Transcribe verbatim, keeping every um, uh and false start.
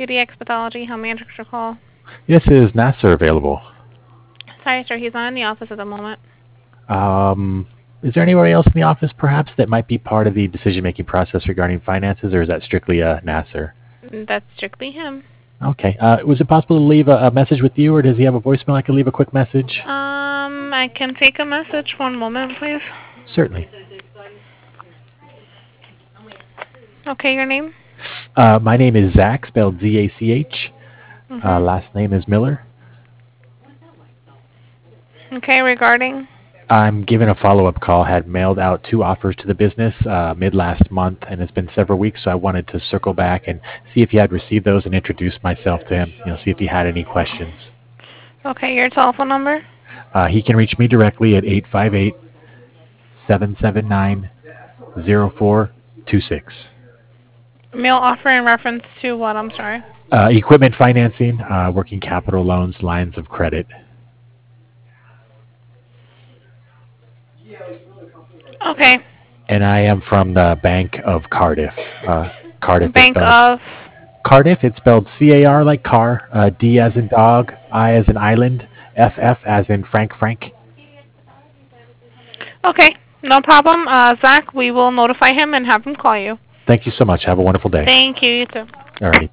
C D X Pathology. How may I direct your call? Yes, is Nasser available? Sorry, sir. He's not in the office at the moment. Um, is there anybody else in the office, perhaps, that might be part of the decision-making process regarding finances, or is that strictly uh, Nasser? That's strictly him. Okay. Uh, was it possible to leave a, a message with you, or does he have a voicemail I could leave a quick message? Um, I can take a message. One moment, please. Certainly. Okay, your name? Uh, my name is Zach, spelled Z A C H. Mm-hmm. Uh, last name is Miller. Okay, regarding? I'm giving a follow-up call. Had mailed out two offers to the business uh, mid last month, and it's been several weeks, so I wanted to circle back and see if he had received those and introduce myself to him. You know, see if he had any questions. Okay, your telephone number? Uh, he can reach me directly at eight five eight, seven seven nine, zero four two six. Mail offer in reference to what? I'm sorry. Uh, equipment financing, uh, working capital loans, lines of credit. Okay. And I am from the Bank of Cardiff. Uh, Cardiff. Bank spelled, of? Cardiff. It's spelled C A R like car, uh, D as in dog, I as in island, F F as in Frank Frank. Okay, no problem. Uh, Zach, we will notify him and have him call you. Thank you so much. Have a wonderful day. Thank you. You too. All righty.